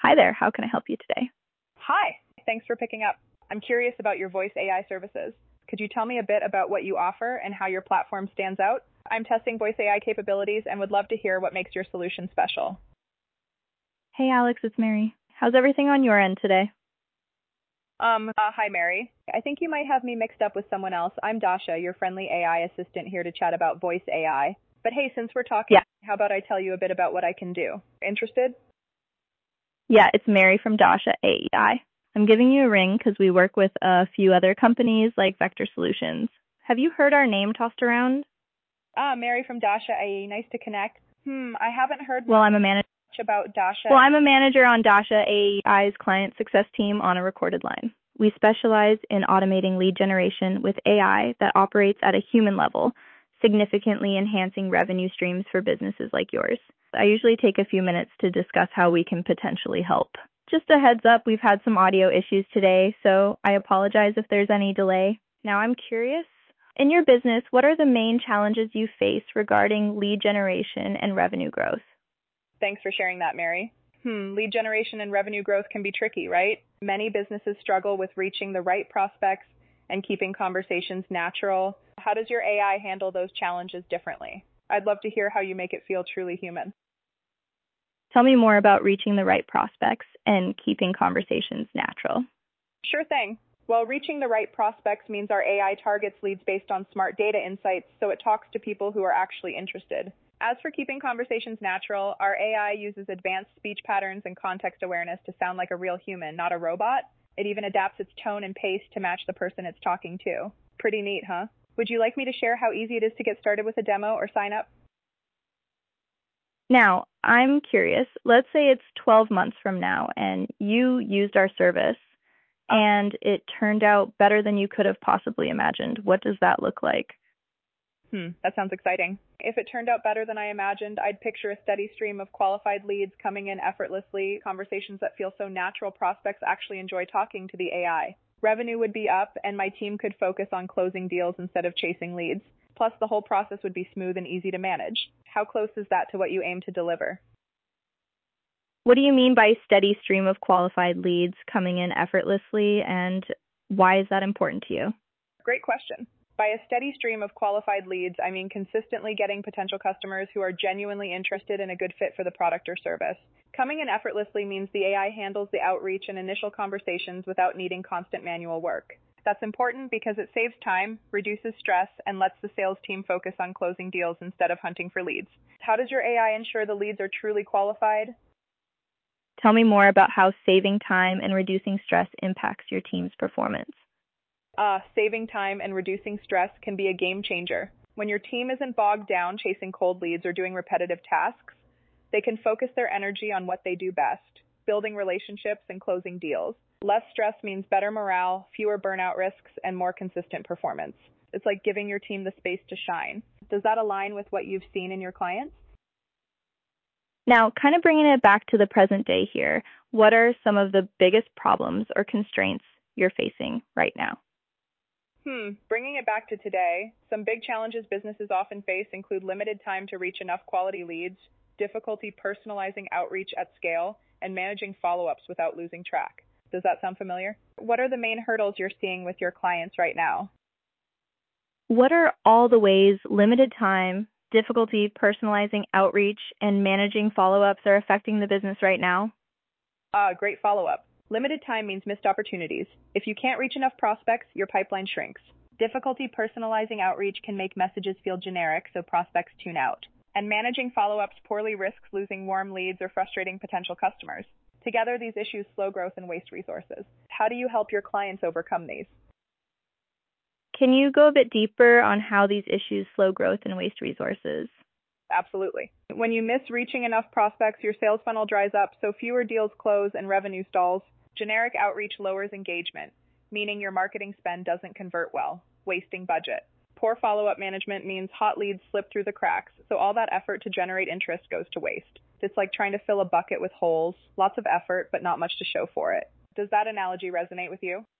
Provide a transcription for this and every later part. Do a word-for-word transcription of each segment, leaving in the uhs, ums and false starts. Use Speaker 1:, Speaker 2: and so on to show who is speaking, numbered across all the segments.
Speaker 1: Hi there. How can I help you today?
Speaker 2: Hi. Thanks for picking up. I'm curious about your voice A I services. Could you tell me a bit about what you offer and how your platform stands out? I'm testing voice A I capabilities and would love to hear what makes your solution special.
Speaker 1: Hey, Alex, it's Mary. How's everything on your end today?
Speaker 2: Um, uh, hi, Mary. I think you might have me mixed up with someone else. I'm Dasha, your friendly A I assistant here to chat about voice A I. But hey, since we're talking,
Speaker 1: Yeah.
Speaker 2: how about I tell you a bit about what I can do? Interested?
Speaker 1: Yeah, it's Mary from Dasha A E I. I'm giving you a ring because we work with a few other companies like Vector Solutions. Have you heard our name tossed around?
Speaker 2: Ah, Mary from Dasha A I. Nice to connect. Hmm, I haven't heard
Speaker 1: Well, I'm a manager.
Speaker 2: much about Dasha.
Speaker 1: Well, I'm a manager on Dasha A E I's client success team on a recorded line. We specialize in automating lead generation with A I that operates at a human level, significantly enhancing revenue streams for businesses like yours. I usually take a few minutes to discuss how we can potentially help. Just a heads up, we've had some audio issues today, so I apologize if there's any delay. Now I'm curious, in your business, what are the main challenges you face regarding lead generation and revenue growth?
Speaker 2: Thanks for sharing that, Mary. Hmm, lead generation and revenue growth can be tricky, right? Many businesses struggle with reaching the right prospects and keeping conversations natural. How does your A I handle those challenges differently? I'd love to hear how you make it feel truly human.
Speaker 1: Tell me more about reaching the right prospects and keeping conversations natural.
Speaker 2: Sure thing. Well, reaching the right prospects means our A I targets leads based on smart data insights, so it talks to people who are actually interested. As for keeping conversations natural, our A I uses advanced speech patterns and context awareness to sound like a real human, not a robot. It even adapts its tone and pace to match the person it's talking to. Pretty neat, huh? Would you like me to share how easy it is to get started with a demo or sign up?
Speaker 1: Now, I'm curious. Let's say it's twelve months from now and you used our service and it turned out better than you could have possibly imagined. What does that look like?
Speaker 2: Hmm, that sounds exciting. If it turned out better than I imagined, I'd picture a steady stream of qualified leads coming in effortlessly, conversations that feel so natural prospects actually enjoy talking to the A I. Revenue would be up, and my team could focus on closing deals instead of chasing leads. Plus, the whole process would be smooth and easy to manage. How close is that to what you aim to deliver?
Speaker 1: What do you mean by steady stream of qualified leads coming in effortlessly, and why is that important to you?
Speaker 2: Great question. By a steady stream of qualified leads, I mean consistently getting potential customers who are genuinely interested and a good fit for the product or service. Coming in effortlessly means the A I handles the outreach and initial conversations without needing constant manual work. That's important because it saves time, reduces stress, and lets the sales team focus on closing deals instead of hunting for leads. How does your A I ensure the leads are truly qualified?
Speaker 1: Tell me more about how saving time and reducing stress impacts your team's performance.
Speaker 2: Uh, saving time and reducing stress can be a game changer. When your team isn't bogged down chasing cold leads or doing repetitive tasks, they can focus their energy on what they do best, building relationships and closing deals. Less stress means better morale, fewer burnout risks, and more consistent performance. It's like giving your team the space to shine. Does that align with what you've seen in your clients?
Speaker 1: Now, kind of bringing it back to the present day here, what are some of the biggest problems or constraints you're facing right now?
Speaker 2: Hmm, bringing it back to today, some big challenges businesses often face include limited time to reach enough quality leads, difficulty personalizing outreach at scale, and managing follow-ups without losing track. Does that sound familiar? What are the main hurdles you're seeing with your clients right now?
Speaker 1: What are all the ways limited time, difficulty personalizing outreach, and managing follow-ups are affecting the business right now?
Speaker 2: Ah, great follow-up. Limited time means missed opportunities. If you can't reach enough prospects, your pipeline shrinks. Difficulty personalizing outreach can make messages feel generic, so prospects tune out. And managing follow-ups poorly risks losing warm leads or frustrating potential customers. Together, these issues slow growth and waste resources. How do you help your clients overcome these?
Speaker 1: Can you go a bit deeper on how these issues slow growth and waste resources?
Speaker 2: Absolutely. When you miss reaching enough prospects, your sales funnel dries up, so fewer deals close and revenue stalls. Generic outreach lowers engagement, meaning your marketing spend doesn't convert well, wasting budget. Poor follow-up management means hot leads slip through the cracks, so all that effort to generate interest goes to waste. It's like trying to fill a bucket with holes, lots of effort, but not much to show for it. Does that analogy resonate with you?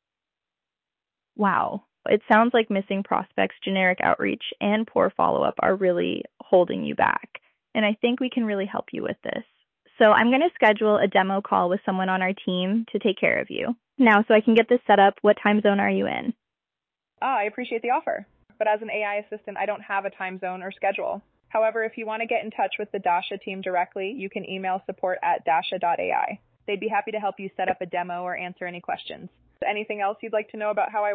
Speaker 1: Wow. It sounds like missing prospects, generic outreach, and poor follow-up are really holding you back. And I think we can really help you with this. So I'm going to schedule a demo call with someone on our team to take care of you. Now, so I can get this set up, what time zone are you in?
Speaker 2: Ah, I appreciate the offer, but as an A I assistant, I don't have a time zone or schedule. However, if you want to get in touch with the Dasha team directly, you can email support at dasha dot A I. They'd be happy to help you set up a demo or answer any questions. Anything else you'd like to know about how I